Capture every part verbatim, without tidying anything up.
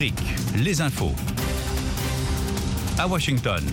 Les infos. À Washington.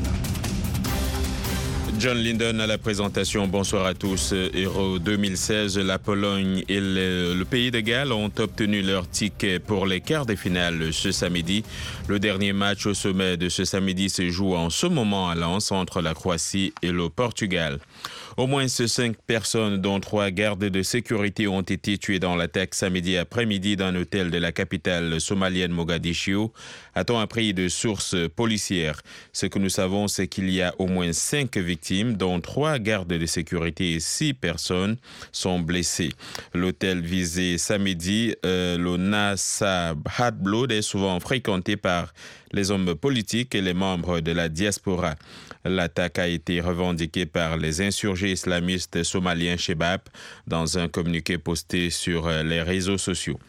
John Linden à la présentation. Bonsoir à tous. Euro deux mille seize, la Pologne et le, le Pays de Galles ont obtenu leur ticket pour les quarts de finale ce samedi. Le dernier match au sommet de ce samedi se joue en ce moment à Lens entre la Croatie et le Portugal. Au moins cinq personnes, dont trois gardes de sécurité, ont été tuées dans l'attaque samedi après-midi d'un hôtel de la capitale somalienne Mogadiscio, a-t-on appris de sources policières. Ce que nous savons, c'est qu'il y a au moins cinq victimes, dont trois gardes de sécurité et six personnes sont blessées. L'hôtel visé samedi, euh, le Nasa Hadblod, est souvent fréquenté par les hommes politiques et les membres de la diaspora. L'attaque a été revendiquée par les insurgés islamistes somaliens Shebab dans un communiqué posté sur les réseaux sociaux.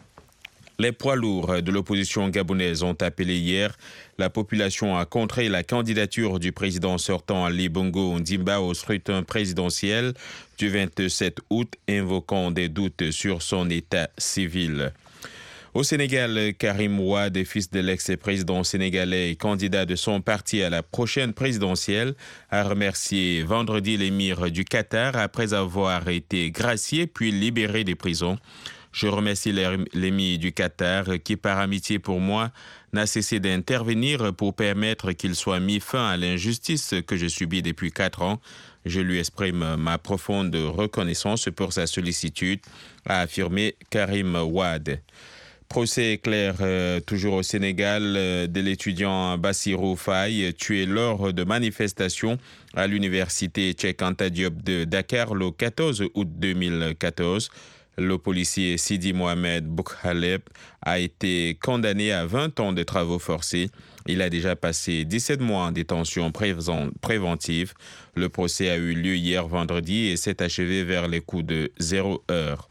Les poids lourds de l'opposition gabonaise ont appelé hier la population à contrer la candidature du président sortant Ali Bongo Ondimba au scrutin présidentiel du vingt-sept août, invoquant des doutes sur son état civil. Au Sénégal, Karim Wade, fils de l'ex-président sénégalais et candidat de son parti à la prochaine présidentielle, a remercié vendredi l'émir du Qatar après avoir été gracié puis libéré des prisons. Je remercie l'émir du Qatar qui, par amitié pour moi, n'a cessé d'intervenir pour permettre qu'il soit mis fin à l'injustice que je subis depuis quatre ans. Je lui exprime ma profonde reconnaissance pour sa sollicitude, a affirmé Karim Wade. Procès éclair euh, toujours au Sénégal euh, de l'étudiant Bassirou Faye tué lors de manifestations à l'université Cheikh Anta Diop de Dakar le quatorze août deux mille quatorze. Le policier Sidi Mohamed Boukhaleb a été condamné à vingt ans de travaux forcés. Il a déjà passé dix-sept mois en détention préventive. Le procès a eu lieu hier vendredi et s'est achevé vers les coups de zéro heure.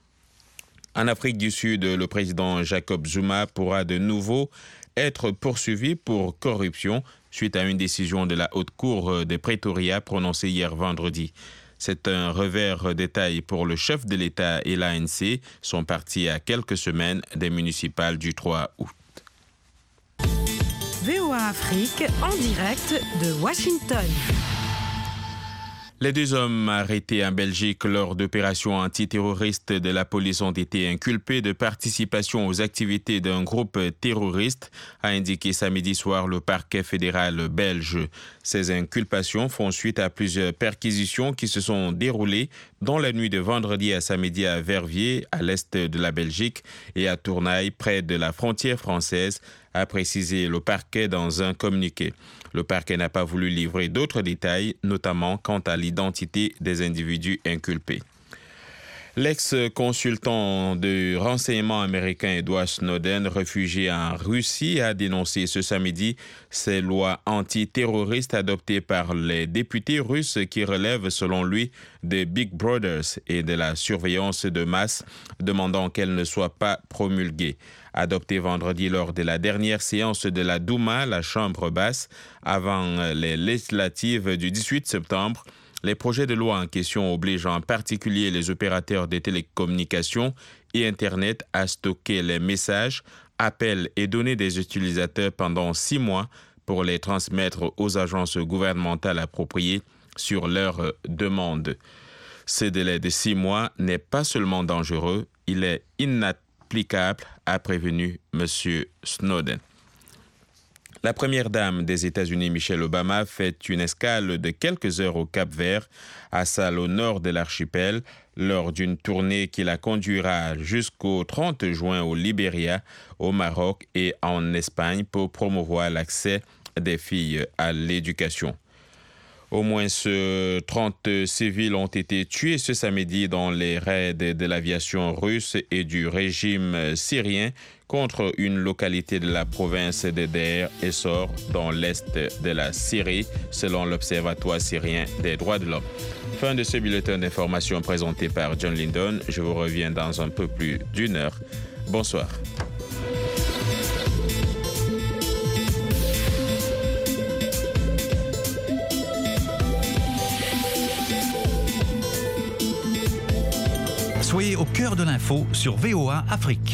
En Afrique du Sud, le président Jacob Zuma pourra de nouveau être poursuivi pour corruption suite à une décision de la Haute Cour de Pretoria prononcée hier vendredi. C'est un revers de taille pour le chef de l'État et l'A N C, son parti à quelques semaines des municipales du trois août. V O A Afrique en direct de Washington. Les deux hommes arrêtés en Belgique lors d'opérations antiterroristes de la police ont été inculpés de participation aux activités d'un groupe terroriste, a indiqué samedi soir le parquet fédéral belge. Ces inculpations font suite à plusieurs perquisitions qui se sont déroulées dans la nuit de vendredi à samedi à Verviers, à l'est de la Belgique, et à Tournai, près de la frontière française, a précisé le parquet dans un communiqué. Le parquet n'a pas voulu livrer d'autres détails, notamment quant à l'identité des individus inculpés. L'ex-consultant de renseignement américain Edward Snowden, réfugié en Russie, a dénoncé ce samedi ces lois antiterroristes adoptées par les députés russes qui relèvent, selon lui, des Big Brothers et de la surveillance de masse, demandant qu'elles ne soient pas promulguées. Adopté vendredi lors de la dernière séance de la Douma, la Chambre basse, avant les législatives du dix-huit septembre, les projets de loi en question obligent en particulier les opérateurs de télécommunications et Internet à stocker les messages, appels et données des utilisateurs pendant six mois pour les transmettre aux agences gouvernementales appropriées sur leur demande. Ce délai de six mois n'est pas seulement dangereux, il est inapplicable, a prévenu M. Snowden. La première dame des États-Unis, Michelle Obama, fait une escale de quelques heures au Cap-Vert, à Sal, au nord de l'archipel, lors d'une tournée qui la conduira jusqu'au trente juin au Libéria, au Maroc et en Espagne pour promouvoir l'accès des filles à l'éducation. Au moins trente civils ont été tués ce samedi dans les raids de l'aviation russe et du régime syrien contre une localité de la province de Deir ez-Zor dans l'est de la Syrie, selon l'Observatoire syrien des droits de l'homme. Fin de ce bulletin d'information présenté par John Linden. Je vous reviens dans un peu plus d'une heure. Bonsoir. Soyez au cœur de l'info sur V O A Afrique.